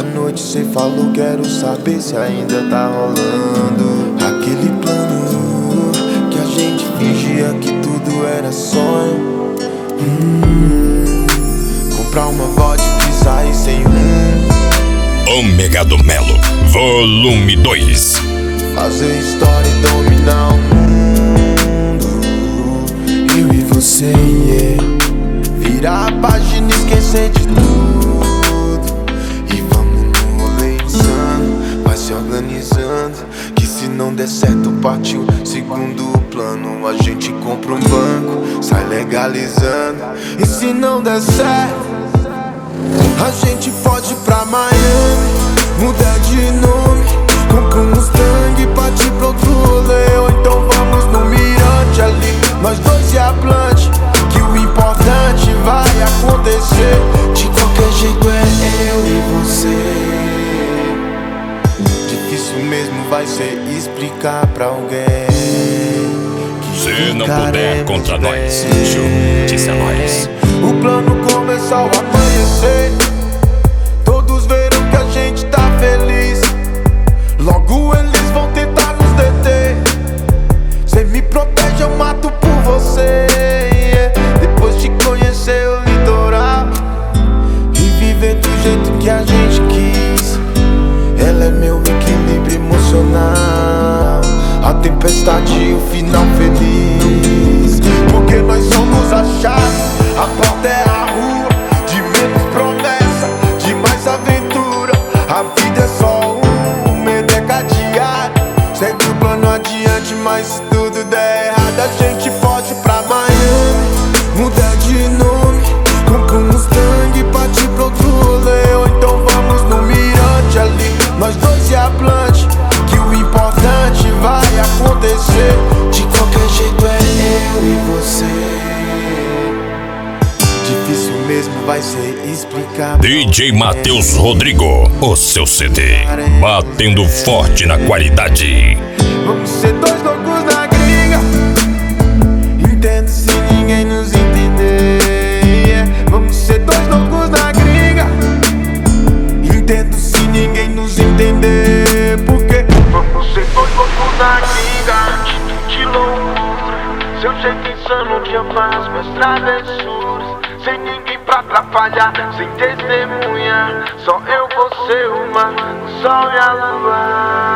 da noite cê falou, quero saber se ainda tá rolando aquele plano que a gente fingia que tudo era sonho. Comprar uma vodka e sair sem Ômega do Melo, volume 2. fazer história e dominar o mundo. Eu e você, virar a página e esquecer de tudo. E vamos no rolê insano, vai se organizando, que se não der certo partiu segundo plano. A gente compra um banco, sai legalizando. E se não der certo, a gente pode ir pra Miami, mudar de nome, compra um Mustang e partir pra outro rolê. Ou então vamos no mirante ali, nós dois e a Blunt, que o importante vai acontecer. De qualquer jeito é eu e você. Difícil mesmo vai ser explicar pra alguém que se não puder contra nós, junte-se a nós. O plano começou a amanhecer, todos viram que a gente tá feliz. Logo eles vão tentar nos deter. Cê me protege, eu mato por você, depois de conhecer o litoral e viver do jeito que a gente quis. Ela é meu equilíbrio emocional, a tempestade e o final feliz. Porque nós somos a chave, a porta é a rua, de menos promessa, de mais aventura. A vida é só medo diário, segue o plano adiante, mas se tudo der errado, a gente pode ir pra Miami, mudar de nome, compra um Mustang e partir pra outro rolê. Ou então vamos no mirante ali, nós dois e a Blunt, que o importante vai acontecer. De qualquer jeito é eu e você. Difícil mesmo vai ser explicar. DJ Matheus Rodrigo, o seu CD, batendo forte na qualidade. Vamos ser dois loucos na gringa, entendo se ninguém nos entender. Vamos ser dois loucos na gringa, entendo se ninguém nos entender. Porque vamos ser dois loucos na gringa, de loucura, seu jeito insano de amar as minhas travessuras. Sem ninguém pra atrapalhar, sem testemunha, só eu, você, o mar, o sol e a lua.